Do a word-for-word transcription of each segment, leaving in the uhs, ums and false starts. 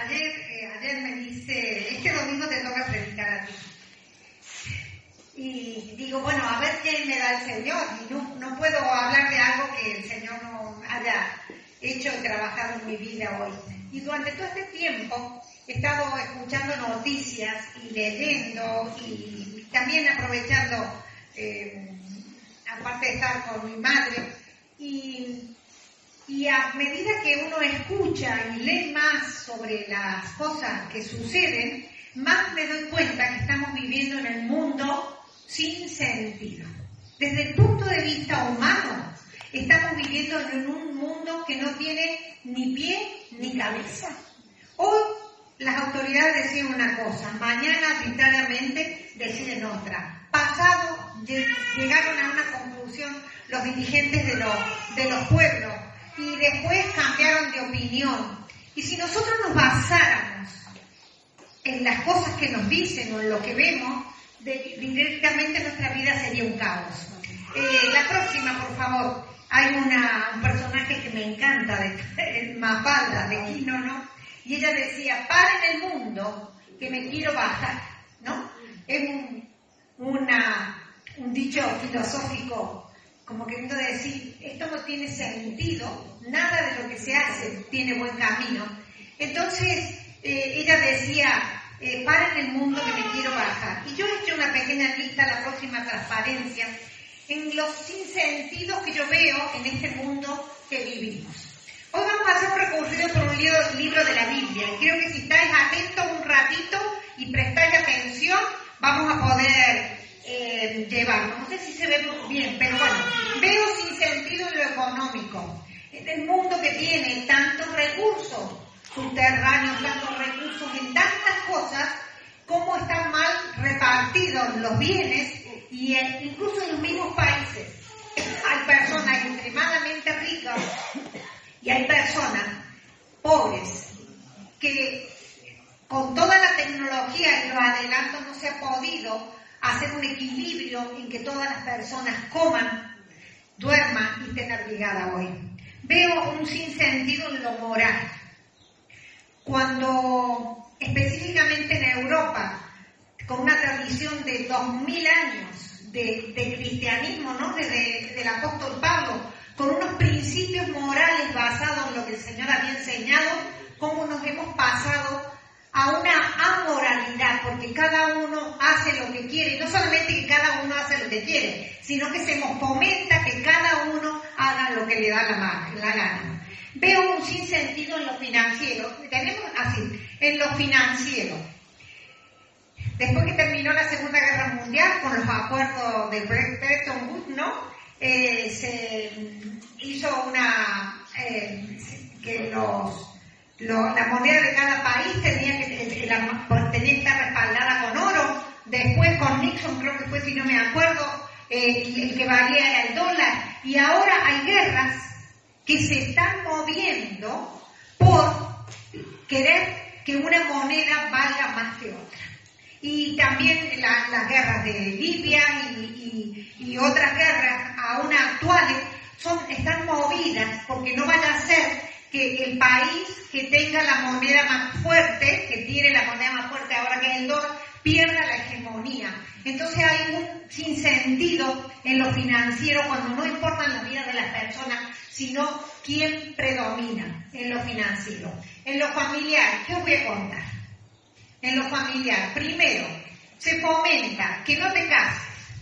ayer, eh, ayer me dice, este domingo te toca predicar a ti. Y digo, bueno, a ver qué me da el Señor. Y no, no puedo hablar de algo que el Señor no haya hecho y trabajado en mi vida hoy. Y durante todo este tiempo he estado escuchando noticias y leyendo y también aprovechando, eh, aparte de estar con mi madre, y, y a medida que uno escucha y lee más sobre las cosas que suceden, más me doy cuenta que estamos viviendo en el mundo sin sentido. Desde el punto de vista humano, estamos viviendo en un mundo que no tiene ni pie ni cabeza. Hoy las autoridades decían una cosa, mañana arbitrariamente deciden otra. Pasado llegaron a una conclusión los dirigentes de los, de los pueblos y después cambiaron de opinión. Y si nosotros nos basáramos en las cosas que nos dicen o en lo que vemos, de, directamente nuestra vida sería un caos. Eh, la próxima, por favor. Hay una, un personaje que me encanta, de Mafalda, de Quino, ¿no? Y ella decía, paren el mundo, que me quiero bajar, ¿no? Es un, una, un dicho filosófico, como queriendo decir, esto no tiene sentido, nada de lo que se hace tiene buen camino. Entonces, eh, ella decía, eh, paren el mundo, que me quiero bajar. Y yo he hecho una pequeña lista, la próxima transparencia, en los sinsentidos que yo veo en este mundo que vivimos. Hoy vamos a hacer un recorrido por un libro, libro de la Biblia. Y creo que si estáis atentos un ratito y prestáis atención, vamos a poder eh, llevarlo. No sé si se ve bien, pero bueno, veo sinsentido en lo económico. En el mundo que tiene tantos recursos subterráneos, tantos recursos en tantas cosas, cómo están mal repartidos los bienes. Y eh, incluso en los mismos países hay personas extremadamente ricas y hay personas pobres que con toda la tecnología y los adelantos no se ha podido hacer un equilibrio en que todas las personas coman, duerman y estén abrigadas hoy. Veo un sinsentido en lo moral. Cuando específicamente en Europa, con una tradición de dos mil años de, de cristianismo, ¿no? Desde del apóstol Pablo, con unos principios morales basados en lo que el Señor había enseñado, cómo nos hemos pasado a una amoralidad, porque cada uno hace lo que quiere, y no solamente que cada uno hace lo que quiere, sino que se nos fomenta que cada uno haga lo que le da la, mano, la gana. Veo un sinsentido en lo financiero, tenemos así, en lo financiero. Después que terminó la Segunda Guerra Mundial, con los acuerdos de Bretton Woods, ¿no? Eh, se hizo una... Eh, que los, los, la moneda de cada país tenía que, la, tenía que estar respaldada con oro. Después con Nixon, creo que fue, si no me acuerdo, eh, el que valía era el dólar. Y ahora hay guerras que se están moviendo por querer que una moneda valga más que otra. Y también la, las guerras de Libia y, y, y otras guerras aún actuales son, están movidas porque no vaya a ser que el país que tenga la moneda más fuerte, que tiene la moneda más fuerte ahora que es el dólar, pierda la hegemonía. Entonces hay un sinsentido en lo financiero cuando no importan las vidas de las personas, sino quién predomina en lo financiero. En lo familiar, ¿qué os voy a contar? En lo familiar, primero, se fomenta que no te cases.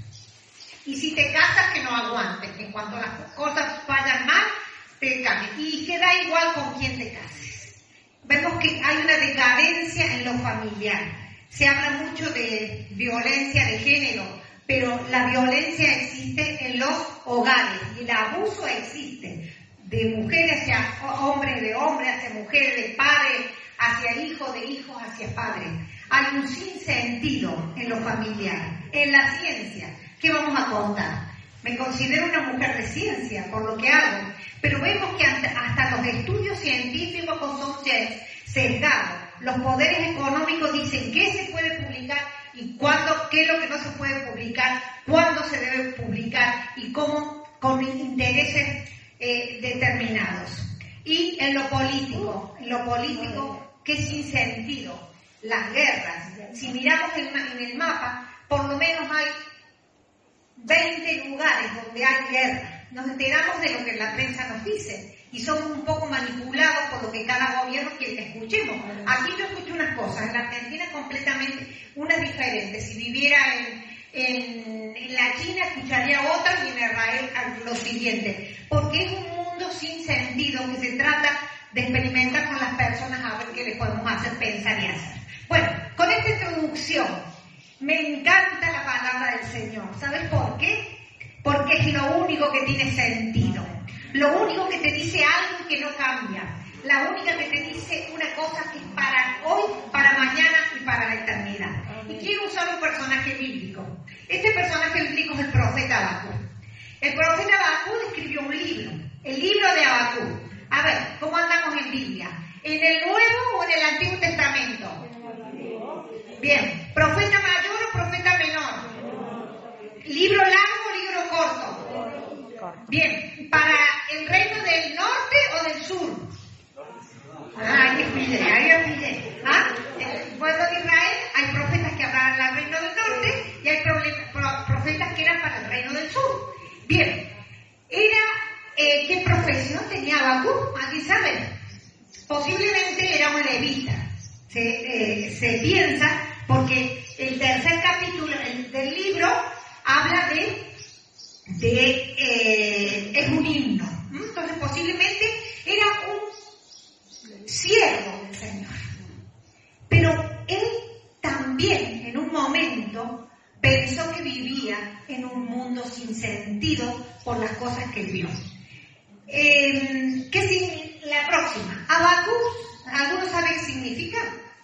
Y si te casas, que no aguantes. En cuanto las cosas vayan mal, te cases. Y que da igual con quién te cases. Vemos que hay una decadencia en lo familiar. Se habla mucho de violencia de género, pero la violencia existe en los hogares y el abuso existe. De mujeres hacia hombres, de hombres hacia mujeres, de padres hacia hijos, de hijos hacia padres. Hay un sinsentido en lo familiar. En la ciencia, ¿qué vamos a contar? Me considero una mujer de ciencia por lo que hago, pero vemos que hasta los estudios científicos son sesgados. Los poderes económicos dicen qué se puede publicar y cuándo, qué es lo que no se puede publicar, cuándo se debe publicar y cómo, con intereses eh, determinados. Y en lo político, en lo político que es sin sentido. Las guerras, si miramos en, en el mapa, por lo menos hay veinte lugares donde hay guerra. Nos enteramos de lo que la prensa nos dice y somos un poco manipulados por lo que cada gobierno quiere que escuchemos. Aquí yo escucho unas cosas, en la Argentina completamente unas diferentes. Si viviera en, en, en la China escucharía otras y en Israel lo siguiente, porque es un mundo sin sentido que se trata de experimentar con las personas a ver qué le podemos hacer pensar y hacer. Bueno, con esta introducción me encanta la palabra del Señor. ¿Sabes por qué? Porque es lo único que tiene sentido. Lo único que te dice algo que no cambia. La única que te dice una cosa que es para hoy, para mañana y para la eternidad. Y quiero usar un personaje bíblico. Este personaje bíblico es el profeta Habacuc. El profeta Habacuc escribió un libro, el libro de Habacuc. A ver, ¿cómo andamos en Biblia? ¿En el Nuevo o en el Antiguo Testamento? Bien, ¿profeta mayor o profeta menor? ¿Libro largo o libro corto? Bien, ¿para el reino del norte o del sur? Ah, ahí pide, ahí pide. ¿Ah? En el pueblo de Israel hay profetas que hablaban al reino del norte y hay profetas que eran para el reino del sur. Bien, era, eh, ¿qué profesión tenía Habacuc? ¿Alguien sabe? Posiblemente era un levita. Se, eh, se piensa, porque el tercer capítulo del libro habla de, de eh, es un himno. Entonces posiblemente era un siervo del Señor. Pero él también en un momento pensó que vivía en un mundo sin sentido por las cosas que vio. Eh, ¿Qué significa? La próxima, Habacuc, ¿algunos saben qué significa?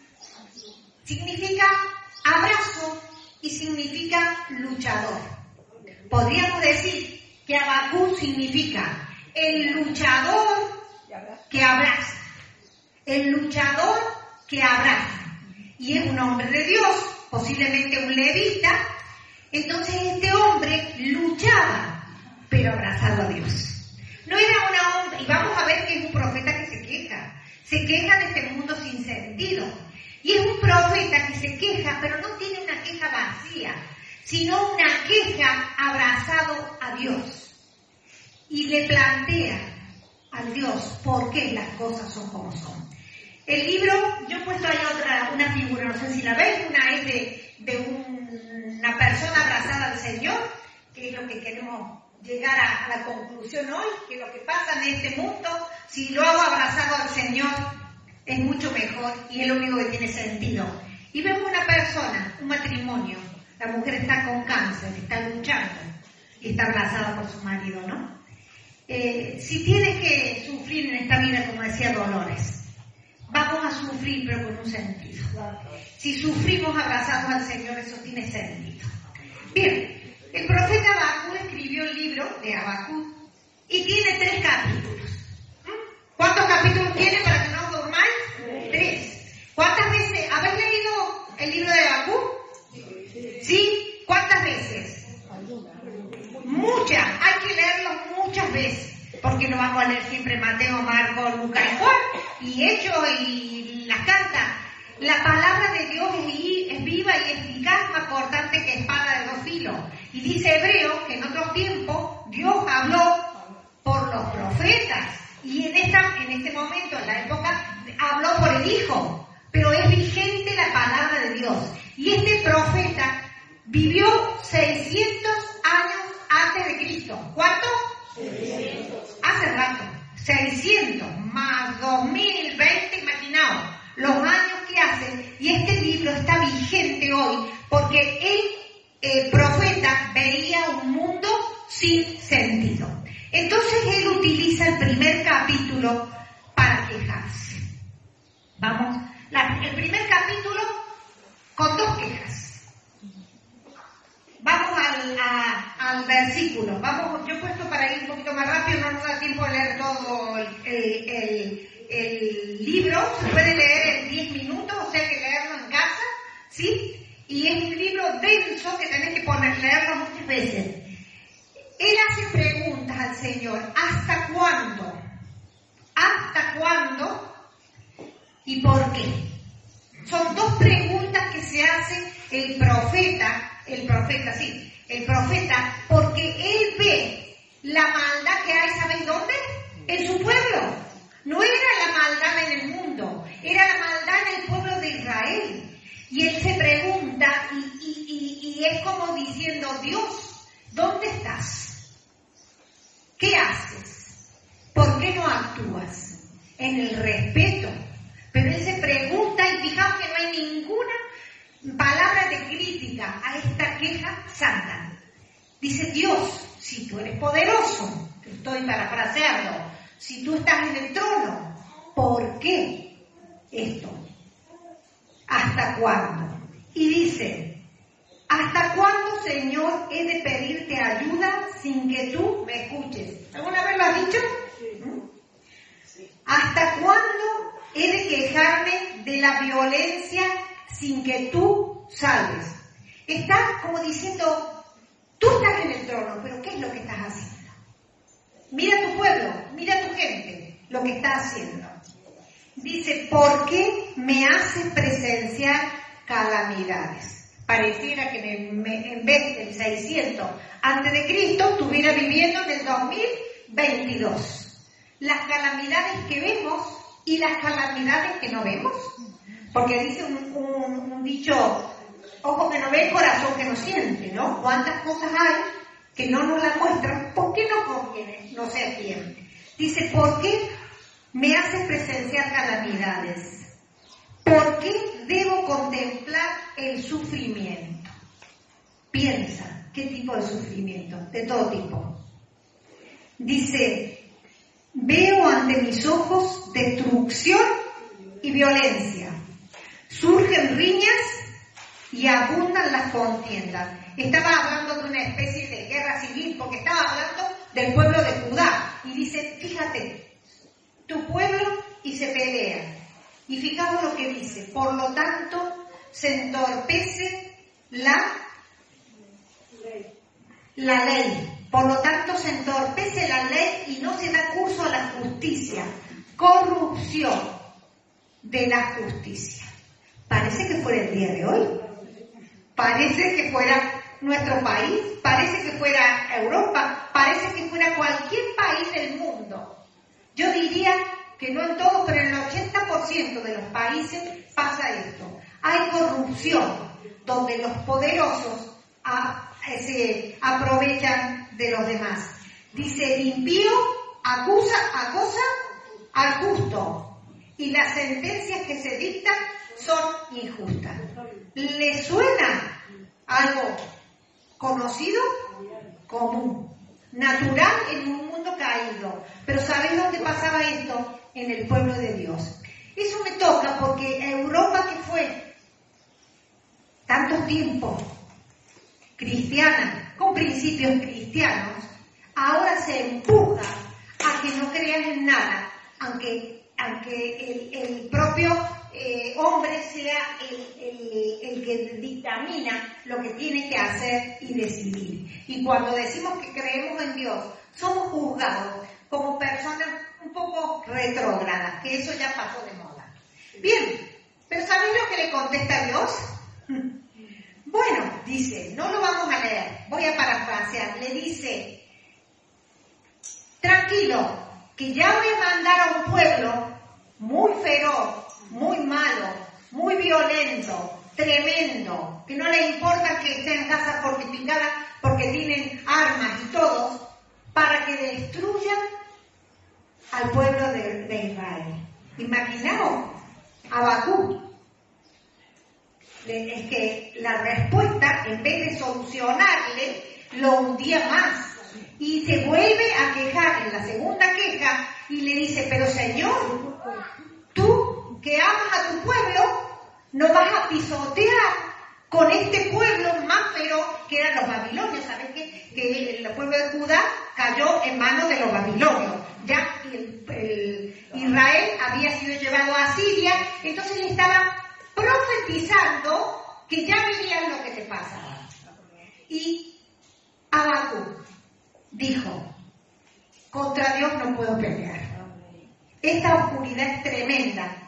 Significa abrazo y significa luchador. Podríamos decir que Habacuc significa el luchador que abraza, el luchador que abraza. Y es un hombre de Dios, posiblemente un levita. Entonces este hombre luchaba, pero abrazado a Dios. No era una hombre, y vamos a ver que es un profeta que se queja, se queja de este mundo sin sentido. Y es un profeta que se queja, pero no tiene una queja vacía, sino una queja abrazado a Dios. Y le plantea al Dios por qué las cosas son como son. El libro, yo he puesto ahí otra, una figura, no sé si la ves, una es de, de un, una persona abrazada al Señor, que es lo que queremos llegar a, a la conclusión hoy, que lo que pasa en este mundo, si lo hago abrazado al Señor, es mucho mejor y es lo único que tiene sentido. Y vemos una persona, un matrimonio, la mujer está con cáncer, está luchando y está abrazada por su marido, ¿no? Eh, si tienes que sufrir en esta vida, como decía Dolores, vamos a sufrir pero con un sentido. Si sufrimos abrazados al Señor, eso tiene sentido. Bien. El profeta Habacuc escribió el libro de Habacuc y tiene tres capítulos. ¿Mm? ¿Cuántos capítulos tiene para que no os durmáis? Tres. tres. ¿Cuántas veces? ¿Habéis leído el libro de Habacuc? ¿Sí? ¿Cuántas veces? Muchas. Hay que leerlo muchas veces, porque no vamos a leer siempre Mateo, Marcos, Lucas y Juan, y Hechos y las cartas. La palabra de Dios es, es viva y eficaz, más cortante que espada de dos filos. Y dice Hebreo que en otros tiempos Dios habló por los profetas. Y en, esta, en este momento, en la época, habló por el Hijo. Pero es vigente la palabra de Dios. Y este profeta vivió seiscientos años antes de Cristo. ¿Cuánto? seiscientos. Hace rato. seiscientos más dos mil veinte, imaginaos los años que hacen. Y este libro está vigente hoy porque él, el profeta, veía un mundo sin sentido. Entonces él utiliza el primer capítulo para quejarse. Vamos, la, el primer capítulo con dos quejas. Vamos al, a, al versículo. Vamos, yo he puesto para ir un poquito más rápido, no nos da tiempo de leer todo el, el, el, el libro. Se puede leer en diez minutos, o sea que leerlo en casa, ¿sí? Y es un libro denso que tenés que poner, leerlo muchas veces. Él hace preguntas al Señor. ¿Hasta cuándo? ¿Hasta cuándo? Y ¿Y por qué? Son dos preguntas que se hace el profeta, el profeta, sí, el profeta, porque él ve la maldad que hay, ¿saben dónde? En su pueblo. No era la maldad en el mundo, era la maldad en el pueblo de Israel. Y él se pregunta, y, y, y, y es como diciendo, Dios, ¿dónde estás? ¿Qué haces? ¿Por qué no actúas? En el respeto. Pero él se pregunta, y fijaos que no hay ninguna palabra de crítica a esta queja santa. Dice, Dios, si tú eres poderoso, estoy parafraseando, si tú estás en el trono, ¿por qué esto? ¿Hasta cuándo? Y dice, ¿hasta cuándo, Señor, he de pedirte ayuda sin que tú me escuches? ¿Alguna vez lo has dicho? ¿Mm? ¿Hasta cuándo he de quejarme de la violencia sin que tú salves? Está como diciendo, tú estás en el trono, pero ¿qué es lo que estás haciendo? Mira tu pueblo, mira tu gente, lo que está haciendo. Dice, ¿por qué me haces presenciar calamidades? Pareciera que en, el, en vez del seiscientos antes de Cristo estuviera viviendo en el dos mil veintidós. Las calamidades que vemos y las calamidades que no vemos. Porque dice un, un, un dicho, ojo que no ve, corazón que no siente, ¿no? ¿Cuántas cosas hay que no nos las muestran? ¿Por qué no conviene? No sé a quién. Dice, ¿por qué me haces presenciar calamidades? ¿Por qué debo contemplar el sufrimiento? Piensa, ¿qué tipo de sufrimiento? De todo tipo. Dice, veo ante mis ojos destrucción y violencia. Surgen riñas y abundan las contiendas. Estaba hablando de una especie de guerra civil, porque estaba hablando del pueblo de Judá. Y dice, fíjate, tu pueblo y se pelea. Y fijaos lo que dice, por lo tanto se entorpece la, la ley. Por lo tanto se entorpece la ley y no se da curso a la justicia. Corrupción de la justicia. Parece que fuera el día de hoy. Parece que fuera nuestro país. Parece que fuera Europa. Parece que fuera cualquier país del mundo. Yo diría que no en todos, pero en el ochenta por ciento de los países pasa esto. Hay corrupción, donde los poderosos a, se aprovechan de los demás. Dice, el impío acusa, acosa al justo, y las sentencias que se dictan son injustas. ¿Le suena algo conocido? Común. Natural en un mundo caído. Pero ¿sabéis dónde pasaba esto? En el pueblo de Dios. Eso me toca porque Europa, que fue tanto tiempo cristiana, con principios cristianos, ahora se empuja a que no crean en nada, aunque, aunque el, el propio eh, hombre sea el, el, el que dictamina lo que tiene que hacer y decidir. Y cuando decimos que creemos en Dios, somos juzgados como personas un poco retrógradas, que eso ya pasó de moda. Bien, pero ¿sabéis lo que le contesta Dios? Bueno, dice, no lo vamos a leer, voy a parafrasear, le dice, tranquilo, que ya voy a mandar a un pueblo muy feroz, muy malo, muy violento, tremendo, que no le importa que estén en casa fortificadas porque tienen armas y todo, para que destruyan al pueblo de, de Israel. Imaginaos, Habacuc. Es que la respuesta, en vez de solucionarle, lo hundía más. Y se vuelve a quejar en la segunda queja y le dice, pero Señor, tú que amas a tu pueblo, no vas a pisotear con este pueblo más feroz que eran los babilonios. ¿Sabes qué? Que el pueblo de Judá cayó en manos de los babilonios. Ya el, el Israel había sido llevado a Siria, entonces le estaba profetizando que ya veían lo que te pasa. Y Habacuc dijo, contra Dios no puedo pelear. Esta oscuridad es tremenda.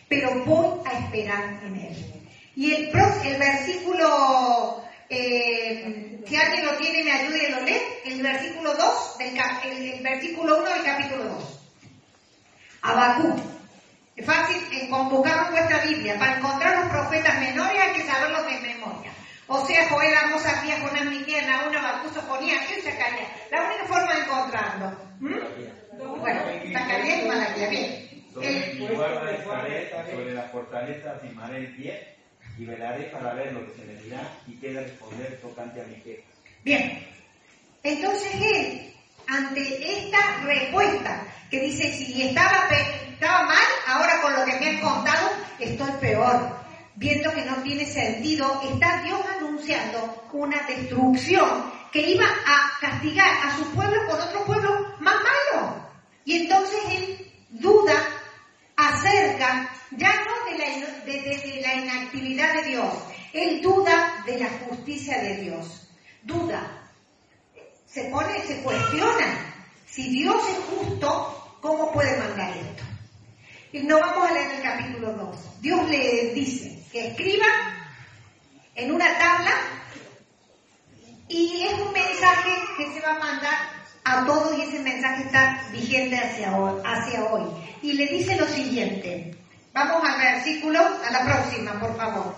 pero voy a esperar en Él. Y el, el versículo, eh, si alguien lo tiene, me ayude y lo lee, el versículo dos, del, el, el versículo uno del capítulo dos. Habacuc. Es fácil en convocar en vuestra Biblia. Para encontrar los profetas menores hay que saberlos de memoria. O sea, Joel, Amós, Abdías, Jonás, Miqueas, Nahum, Habacuc, Sofonías, Zacarías. La única forma de encontrarlo. ¿Mm? Bueno, Zacarías y Malaquías. Bien. Sobre mi guarda estaré, sobre la fortaleza afirmaré el pie y velaré para ver lo que se me dirá y queda responder tocante a mi queja. Bien. Entonces él, ante esta respuesta, que dice, si estaba, estaba mal, ahora con lo que me han contado, estoy peor. Viendo que no tiene sentido, está Dios anunciando una destrucción que iba a castigar a su pueblo con otro pueblo más malo. Y entonces él duda acerca, ya no de la, de, de, de la inactividad de Dios, él duda de la justicia de Dios. Duda. Se pone, se cuestiona. Si Dios es justo, ¿cómo puede mandar esto? Y no vamos a leer el capítulo dos. Dios le dice que escriba en una tabla y es un mensaje que se va a mandar a todos y ese mensaje está vigente hacia hoy, hacia hoy. Y le dice lo siguiente. Vamos al versículo, a la próxima, por favor.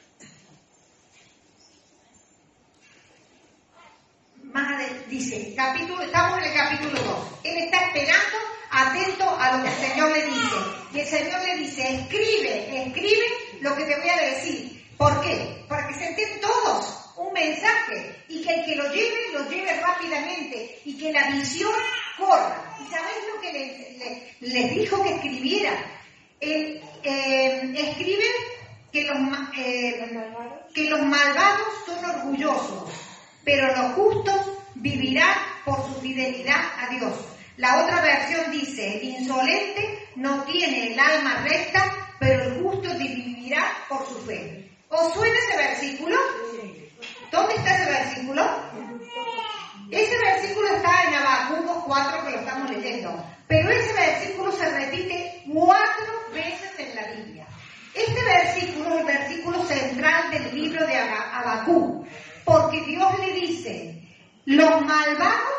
Más adelante, dice, capítulo, estamos en el capítulo dos. Él está esperando, atento a lo que el Señor le dice. Y el Señor le dice, escribe, escribe lo que te voy a decir. ¿Por qué? Para que se enteren todos un mensaje y que el que lo lleve, lo lleve rápidamente y que la visión corra. ¿Y sabéis lo que les, les, les dijo que escribiera? Eh, eh, escribe que los, eh, que los malvados son orgullosos, pero los justos vivirán por su fidelidad a Dios. La otra versión dice, el insolente no tiene el alma recta, pero el justo vivirá por su fe. ¿Os suena ese versículo? ¿Dónde está ese versículo? Ese versículo está en Habacuc dos cuatro, que lo estamos leyendo. Pero ese versículo se repite cuatro veces en la Biblia. Este versículo es el versículo central del libro de Habacuc, porque Dios le dice, los malvados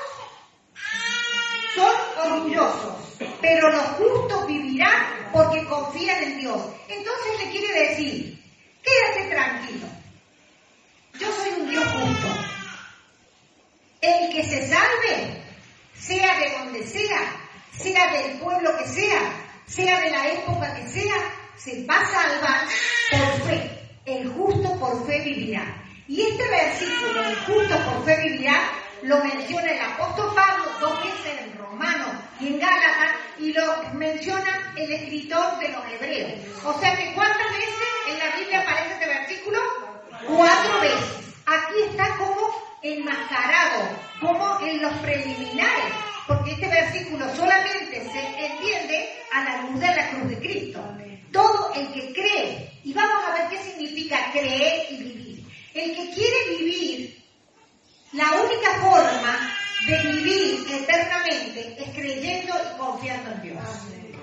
son orgullosos, pero los justos vivirán porque confían en Dios. Entonces le quiere decir, quédate tranquilo, yo soy un Dios justo. El que se salve, sea de donde sea, sea del pueblo que sea, sea de la época que sea, se va a salvar por fe. El justo por fe vivirá. Y este versículo, el justo por fe vivirá, lo menciona el apóstol Pablo dos veces en Romanos y en Gálatas, y lo menciona el escritor de los Hebreos. O sea que ¿cuántas veces en la Biblia aparece este versículo? Cuatro veces. Aquí está como enmascarado, como en los preliminares, porque este versículo solamente se entiende a la luz de la cruz de Cristo. Todo el que cree, y vamos a ver qué significa creer y vivir. El que quiere vivir, la única forma de vivir eternamente es creyendo y confiando en Dios.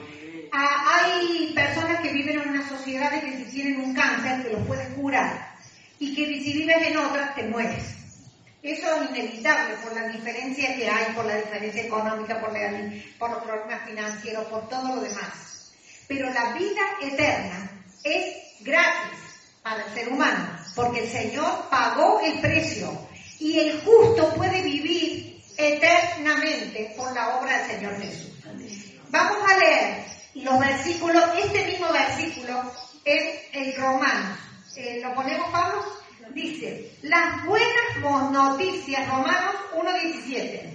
Ah, hay personas que viven en una sociedad de que si tienen un cáncer te lo puedes curar y que si vives en otra te mueres. Eso es inevitable por la diferencia que hay, por la diferencia económica, por, la, por los problemas financieros, por todo lo demás. Pero la vida eterna es gratis para el ser humano, porque el Señor pagó el precio y el justo puede vivir eternamente por la obra del Señor Jesús. Vamos a leer los versículos, este mismo versículo es el Romanos. Eh, ¿Lo ponemos, Pablo? Dice, las buenas noticias, Romanos uno diecisiete.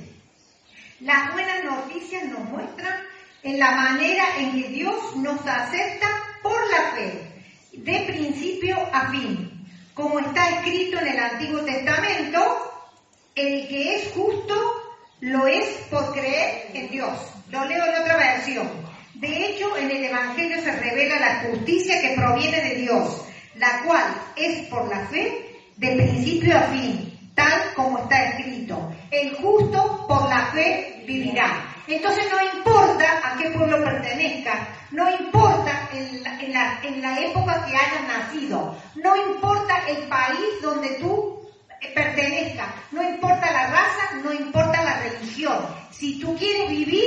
Las buenas noticias nos muestran en la manera en que Dios nos acepta por la fe, de principio a fin. Como está escrito en el Antiguo Testamento, el que es justo lo es por creer en Dios. Lo leo en otra versión. De hecho, en el Evangelio se revela la justicia que proviene de Dios, la cual es por la fe de principio a fin, tal como está escrito. El justo por la fe vivirá. Entonces no importa a qué pueblo pertenezca, no importa en, la, en, la, en la época que hayas nacido, no importa el país donde tú pertenezcas, no importa la raza, no importa la religión. Si tú quieres vivir,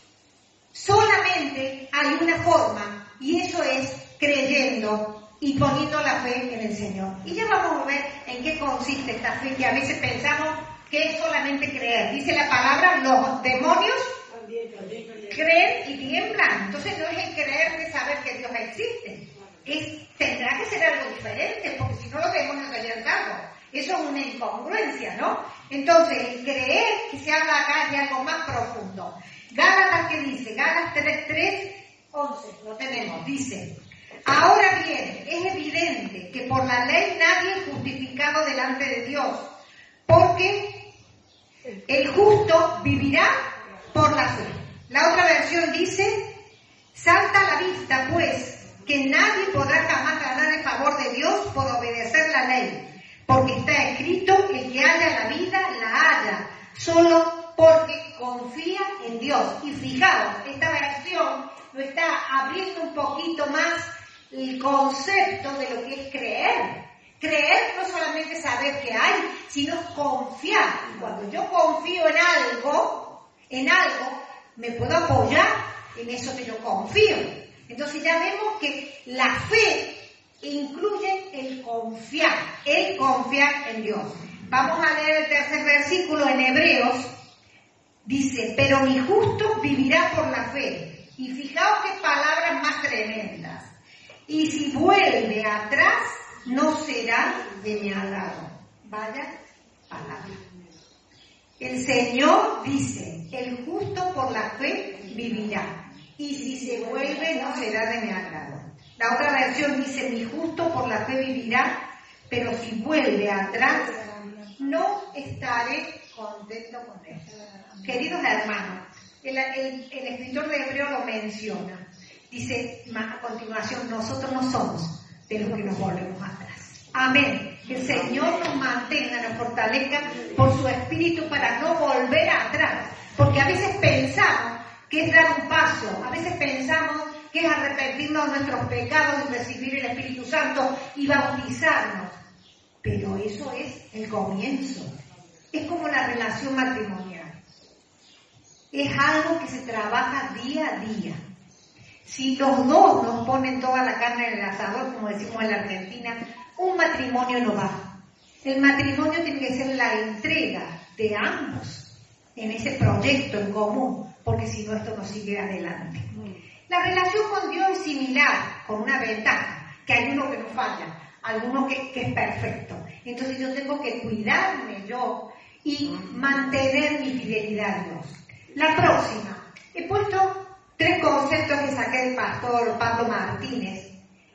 solamente hay una forma, y eso es creyendo y poniendo la fe en el Señor. Y ya vamos a ver en qué consiste esta fe, que a veces pensamos que es solamente creer. Dice la palabra, los demonios creen y tiemblan. Entonces no es el creer de saber que Dios existe. Es, tendrá que ser algo diferente, porque si no los demonios harían algo. Eso es una incongruencia, ¿no? Entonces, el creer que se habla acá de algo más profundo. Gálatas, ¿qué dice? Gálatas tres, tres, once, lo tenemos, dice: ahora bien, es evidente que por la ley nadie es justificado delante de Dios, porque el justo vivirá por la fe. La otra versión dice: salta a la vista, pues, que nadie podrá jamás ganar el favor de Dios por obedecer la ley. Porque está escrito, el que haya la vida, la haya, solo porque confía en Dios. Y fijaos, esta versión lo está abriendo un poquito más el concepto de lo que es creer. Creer no solamente saber que hay, sino confiar. Y cuando yo confío en algo, en algo, me puedo apoyar en eso que yo confío. Entonces ya vemos que la fe incluye el confiar, el confiar en Dios. Vamos a leer el tercer versículo en Hebreos. Dice: pero mi justo vivirá por la fe. Y fijaos qué palabras más tremendas. Y si vuelve atrás, no será de mi agrado. Vaya palabra. El Señor dice: el justo por la fe vivirá. Y si se vuelve, no será de mi agrado. La otra versión dice: mi justo por la fe vivirá, pero si vuelve atrás, no estaré contento con él. Queridos hermanos, el, el, el escritor de Hebreo lo menciona. Dice a continuación: nosotros no somos de los que nos volvemos atrás. Amén. Que el Señor nos mantenga, nos fortalezca por su espíritu para no volver atrás. Porque a veces pensamos que es dar un paso, a veces pensamos que es arrepentirnos de nuestros pecados y recibir el Espíritu Santo y bautizarnos. Pero eso es el comienzo. Es como la relación matrimonial. Es algo que se trabaja día a día. Si los dos nos ponen toda la carne en el asador, como decimos en la Argentina, un matrimonio no va. El matrimonio tiene que ser la entrega de ambos en ese proyecto en común, porque si no, esto no sigue adelante. La relación con Dios es similar, con una ventaja, que hay uno que no falla, alguno que, que es perfecto. Entonces yo tengo que cuidarme yo y mantener mi fidelidad a Dios. La próxima, he puesto tres conceptos que saqué del pastor Pablo Martínez,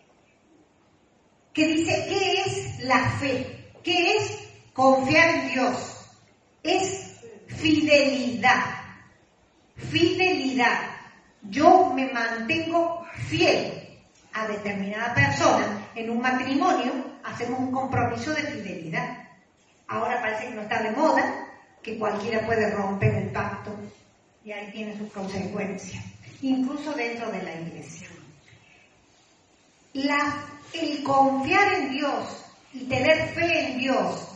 que dice: ¿qué es la fe? ¿Qué es confiar en Dios? Es fidelidad. Fidelidad. Yo me mantengo fiel a determinada persona. En un matrimonio hacemos un compromiso de fidelidad. Ahora parece que no está de moda, que cualquiera puede romper el pacto y ahí tiene sus consecuencias, incluso dentro de la iglesia. La, el confiar en Dios y tener fe en Dios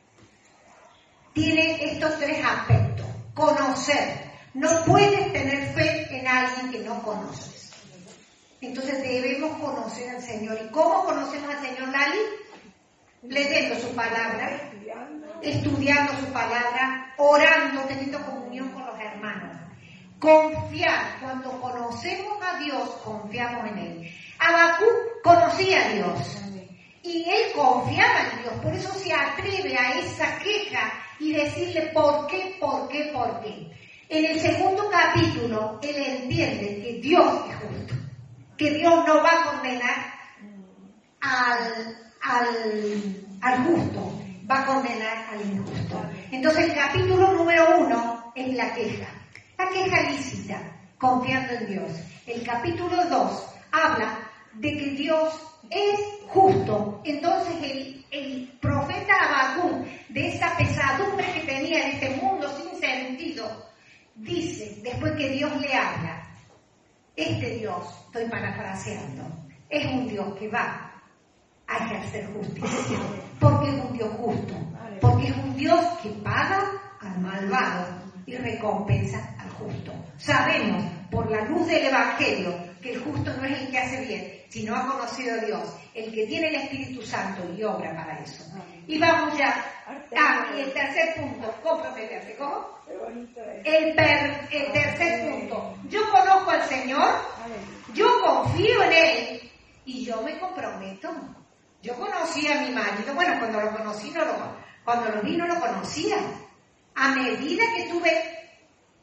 tiene estos tres aspectos. Conocer. No puedes tener fe en alguien que no conoces. Entonces debemos conocer al Señor. ¿Y cómo conocemos al Señor, Lali? Leyendo su palabra, estudiando su palabra, orando, teniendo comunión con los hermanos. Confiar. Cuando conocemos a Dios, confiamos en Él. Habacuc conocía a Dios y él confiaba en Dios. Por eso se atreve a esa queja y decirle ¿por qué, por qué, por qué? En el segundo capítulo, él entiende que Dios es justo, que Dios no va a condenar al, al, al justo, va a condenar al injusto. Entonces el capítulo número uno es la queja, la queja lícita, confiando en Dios. El capítulo dos habla de que Dios es justo. Entonces el, el profeta Habacuc, de esa pesadumbre que tenía en este mundo sin sentido, dice, después que Dios le habla, Este Dios, estoy parafraseando, es un Dios que va a ejercer justicia, porque es un Dios justo, porque es un Dios que paga al malvado y recompensa al justo. Sabemos por la luz del Evangelio que el justo no es el que hace bien, sino ha conocido a Dios, el que tiene el Espíritu Santo y obra para eso. Y vamos ya. Ah, y el tercer punto, comprometerse. ¿Cómo? El, per, el tercer punto, yo conozco al Señor, yo confío en Él y yo me comprometo. Yo conocí a mi marido, bueno, cuando lo conocí, no lo, cuando lo vi no lo conocía. A medida que tuve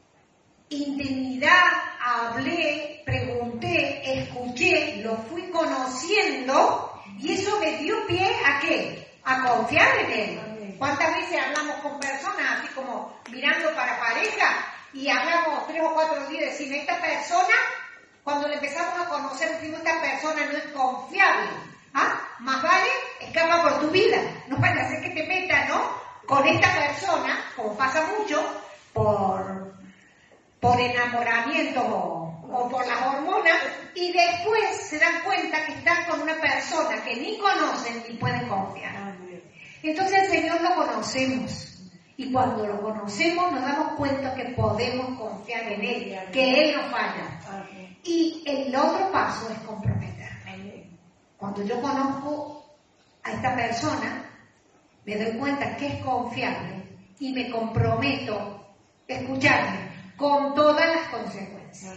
intimidad, hablé, pregunté, escuché, lo fui conociendo y eso me dio pie a ¿qué? A confiar en Él. ¿Cuántas veces hablamos con personas así como mirando para pareja y hablamos tres o cuatro días y decimos, esta persona, cuando le empezamos a conocer, decimos, esta persona no es confiable? ¿Ah? Más vale, escapa por tu vida. No vaya a ser que te metas, ¿no? Con esta persona, como pasa mucho, por, por enamoramiento o, o por las hormonas, y después se dan cuenta que están con una persona que ni conocen ni pueden confiar. Entonces el Señor lo conocemos, y cuando lo conocemos nos damos cuenta que podemos confiar en Él, que Él no falla. Y el otro paso es comprometerme. Cuando yo conozco a esta persona, me doy cuenta que es confiable y me comprometo, escucharme, con todas las consecuencias.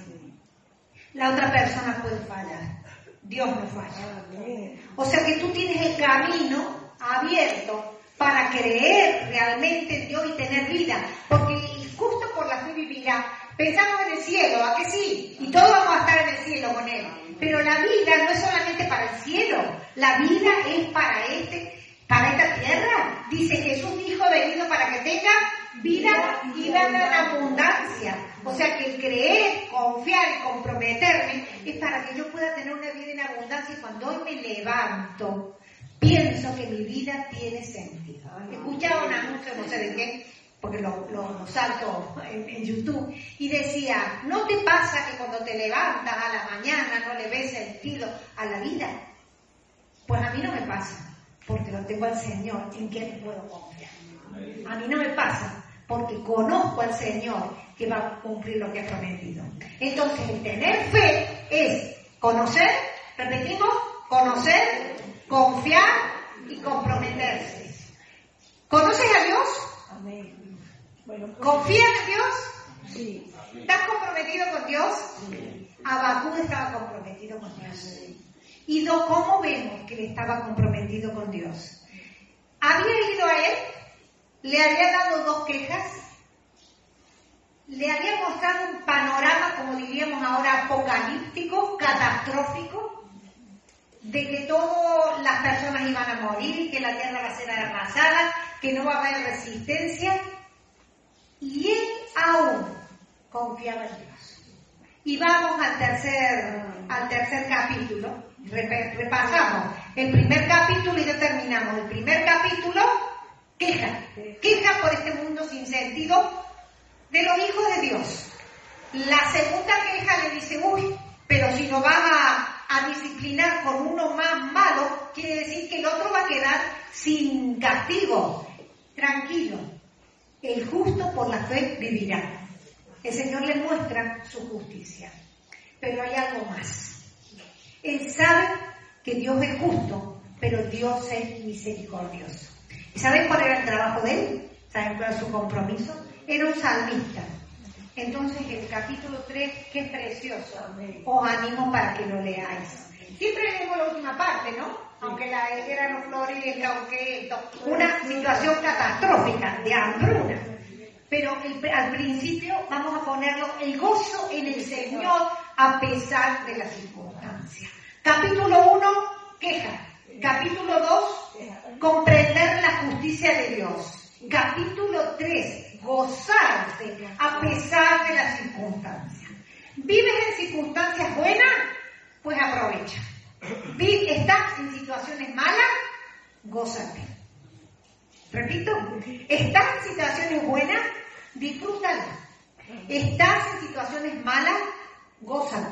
La otra persona puede fallar, Dios no falla. O sea que tú tienes el camino abierto para creer realmente en Dios y tener vida, porque justo por la fe vivirá. Pensamos en el cielo, ¿a que sí? Y todos vamos a estar en el cielo con Él. Pero la vida no es solamente para el cielo, la vida es para este, para esta tierra. Dice Jesús dijo, he venido para que tenga vida y vida en abundancia. O sea que creer, confiar y comprometerme es para que yo pueda tener una vida en abundancia, y cuando hoy me levanto, pienso que mi vida tiene sentido. Escuchaba un anuncio, no sé de qué, porque lo, lo, lo salto en, en YouTube, y decía, ¿no te pasa que cuando te levantas a la mañana no le ves sentido a la vida? Pues a mí no me pasa, porque lo tengo al Señor, en quien puedo confiar. A mí no me pasa, porque conozco al Señor que va a cumplir lo que ha prometido. Entonces, el tener fe es conocer, repetimos, conocer, confiar y comprometerse. ¿Conoces a Dios? Amén. Bueno, ¿Confías en Dios? Sí. ¿Estás comprometido con Dios? Sí. Abacú estaba comprometido con Dios. ¿Y do, cómo vemos que él estaba comprometido con Dios? Había ido a él, le había dado dos quejas, le había mostrado un panorama, como diríamos ahora, apocalíptico, catastrófico, de que todas las personas iban a morir, que la tierra va a ser arrasada, que no va a haber resistencia, y él aún confiaba en Dios. Y vamos al tercer, al tercer capítulo, repasamos el primer capítulo y ya terminamos. El primer capítulo, queja, queja por este mundo sin sentido de los hijos de Dios. La segunda queja le dice, uy, pero si nos van a, a disciplinar con uno más malo, quiere decir que el otro va a quedar sin castigo. Tranquilo, el justo por la fe vivirá. El Señor le muestra su justicia. Pero hay algo más. Él sabe que Dios es justo, pero Dios es misericordioso. ¿Y saben cuál era el trabajo de él? ¿Saben cuál era su compromiso? Era un salmista. Entonces el capítulo tres, que es precioso, os animo para que lo leáis. Siempre leemos la última parte, ¿no? Aunque la guerra no florezca, aunque una situación catastrófica de hambruna. Pero el, al principio vamos a ponerlo, el gozo en el Señor a pesar de las circunstancias. Capítulo uno, queja. Capítulo dos, comprender la justicia de Dios. Capítulo tres, gozarse a pesar de las circunstancias. ¿Vives en circunstancias buenas? Pues aprovecha. ¿Estás en situaciones malas? Gózate. Repito, ¿estás en situaciones buenas? Disfrútala. ¿Estás en situaciones malas? Gózate.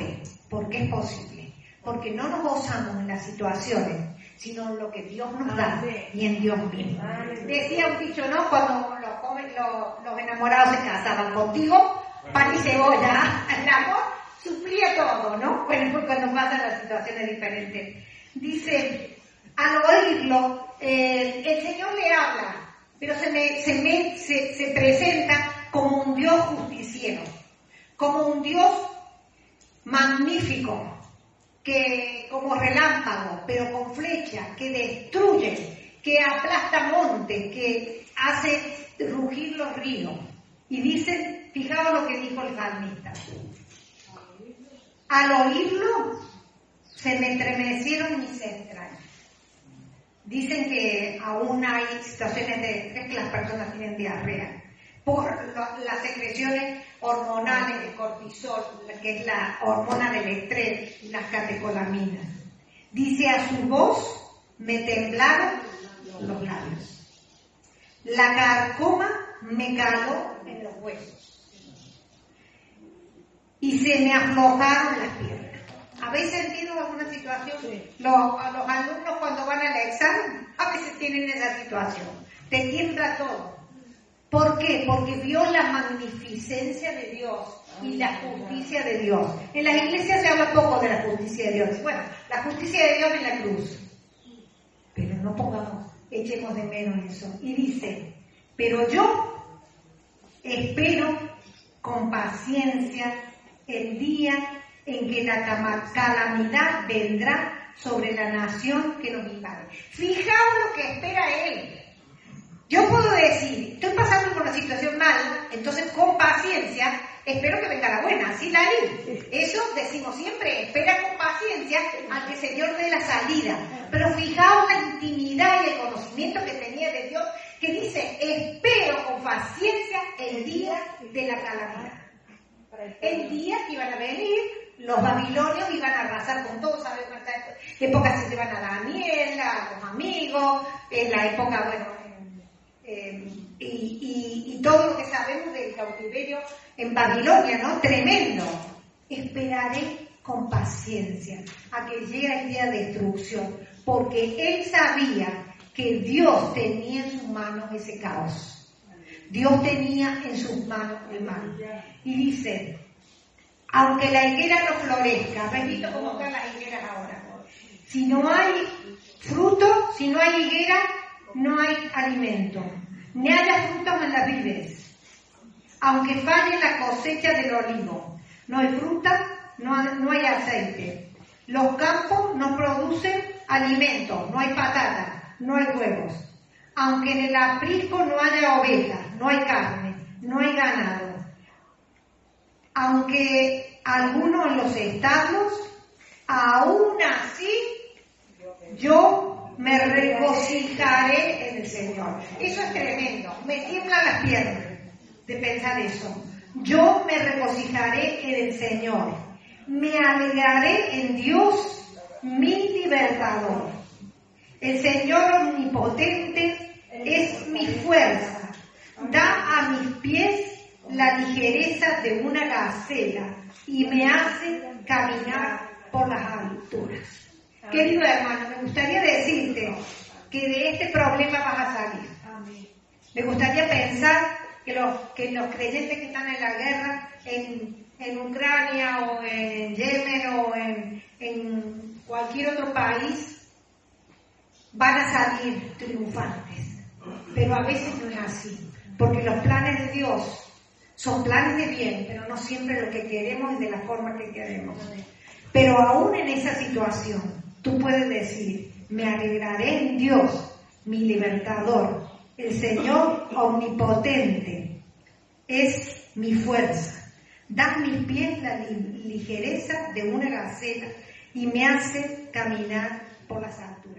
porque es posible, porque no nos gozamos en las situaciones, sino en lo que Dios nos da y en Dios mismo. Decía un dicho, ¿no? Cuando los, jóvenes, los, los enamorados se casaban, contigo, pan y cebolla, el amor suplía todo, ¿no? Bueno, pues cuando pasan las situaciones diferentes. Dice, al oírlo, eh, el Señor le habla, pero se, me, se, me, se, se presenta como un Dios justiciero, como un Dios magnífico, que como relámpago, pero con flecha, que destruye, que aplasta montes, que hace rugir los ríos. Y dicen, fijaos lo que dijo el salmista. Al oírlo, se me estremecieron mis entrañas. Dicen que aún hay situaciones de estrés que las personas tienen diarrea por las secreciones hormonales de cortisol, que es la hormona del estrés, y las catecolaminas. Dice, a su voz me temblaron los labios. La carcoma me caló en los huesos. Y se me aflojaron las piernas. ¿Habéis sentido alguna situación? Sí. Los, a los alumnos cuando van al examen, a veces tienen esa situación. Te tiembla todo. ¿Por qué? Porque vio la magnificencia de Dios y la justicia de Dios. En las iglesias se habla poco de la justicia de Dios. Bueno, la justicia de Dios en la cruz. Pero no pongamos, echemos de menos eso. Y dice, pero yo espero con paciencia el día en que la calamidad vendrá sobre la nación que nos invade. Fijaos lo que espera Él. Yo puedo decir, estoy pasando por una situación mal, entonces con paciencia espero que venga la buena, ¿sí, Lali? Eso decimos siempre, espera con paciencia al que el Señor dé la salida. Pero fijaos la intimidad y el conocimiento que tenía de Dios, que dice, espero con paciencia el día de la calamidad. El día que iban a venir, los babilonios iban a arrasar con todo, ¿sabes? En esta época se llevan a Daniel, a los amigos, en la época, bueno, Eh, y, y, y todo lo que sabemos del cautiverio en Babilonia, ¿no? Tremendo. Esperaré con paciencia a que llegue el día de destrucción, porque él sabía que Dios tenía en sus manos ese caos. Dios tenía en sus manos el mal. Y dice, aunque la higuera no florezca, ¿habéis visto cómo están las higueras ahora? Si no hay fruto, si no hay higuera, no hay alimento, ni haya frutos en las vides. Aunque falle la cosecha del olivo, no hay fruta, no hay, no hay aceite. Los campos no producen alimento, no hay patata, no hay huevos. Aunque en el aprisco no haya ovejas, no hay carne, no hay ganado. Aunque algunos en los establos, aún así yo me regocijaré en el Señor. Eso es tremendo. Me tiemblan las piernas de pensar eso. Yo me regocijaré en el Señor. Me alegraré en Dios, mi libertador. El Señor omnipotente es mi fuerza. Da a mis pies la ligereza de una gacela y me hace caminar por las alturas. Querido hermano, me gustaría decirte que de este problema vas a salir. Me gustaría pensar que los, que los creyentes que están en la guerra, en, en Ucrania o en Yemen o en, en cualquier otro país, van a salir triunfantes. Pero a veces no es así, porque los planes de Dios son planes de bien, pero no siempre lo que queremos es de la forma que queremos. Pero aún en esa situación, tú puedes decir, me alegraré en Dios, mi libertador. El Señor omnipotente es mi fuerza. Da a mis pies la ligereza de una gacela y me hace caminar por las alturas.